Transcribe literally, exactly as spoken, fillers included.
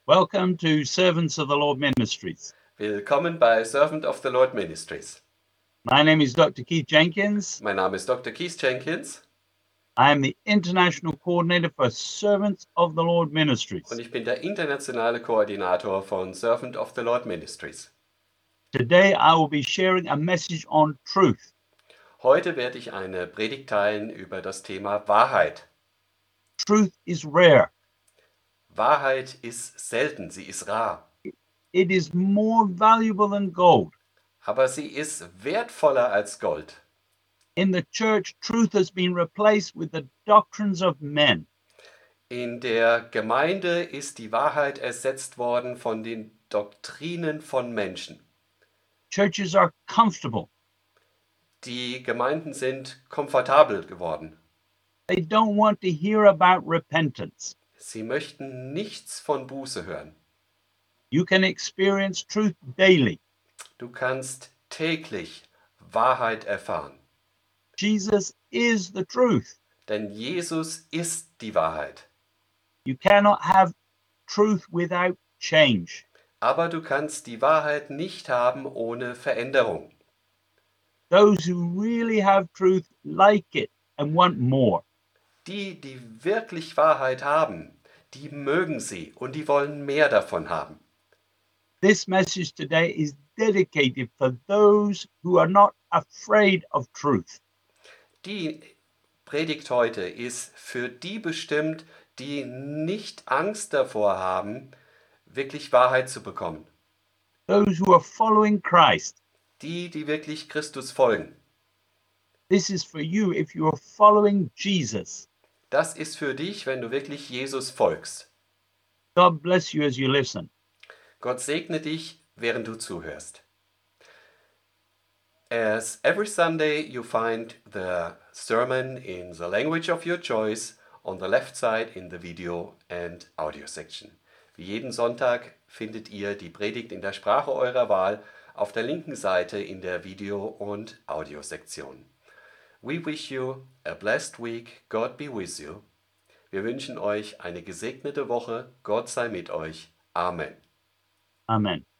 Welcome to Servants of the Lord Ministries. Willkommen bei Servant of the Lord Ministries. My name is Doctor Keith Jenkins. Mein Name ist Doktor Keith Jenkins I am the International Coordinator for Servants of the Lord Ministries. und ich bin der internationale Koordinator von Servant of the Lord Ministries. Today I will be sharing a message on truth. Heute werde ich eine Predigt teilen über das Thema Wahrheit. Truth is rare. Wahrheit ist selten, sie ist rar, It is more valuable than gold. aber sie ist wertvoller als Gold. In the church, truth has been replaced with the doctrines of men. In der Gemeinde ist die Wahrheit ersetzt worden von den Doktrinen von Menschen. Churches are comfortable. Die Gemeinden sind komfortabel geworden. They don't want to hear about repentance. Sie möchten nichts von Buße hören. You can experience truth daily. Du kannst täglich Wahrheit erfahren, Jesus is the truth. denn Jesus ist die Wahrheit. You cannot have truth without change. Aber du kannst die Wahrheit nicht haben ohne Veränderung. Those who really have truth like it and want more. Die, die wirklich Wahrheit haben, die mögen sie und die wollen mehr davon haben. This message today is dedicated for those who are not afraid of truth. Die Predigt heute ist für die bestimmt, die nicht Angst davor haben, wirklich Wahrheit zu bekommen. Those who are following Christ. Die, die wirklich Christus folgen. This is for you if you are following Jesus. Das ist für dich, wenn du wirklich Jesus folgst. God bless you as you listen. Gott segne dich, während du zuhörst. As every Sunday you find the sermon in the language of your choice on the left side in the video and audio section. Wie jeden Sonntag findet ihr die Predigt in der Sprache eurer Wahl auf der linken Seite in der Video- und Audiosektion. We wish you a blessed week. God be with you. Wir wünschen euch eine gesegnete Woche. Gott sei mit euch. Amen. Amen.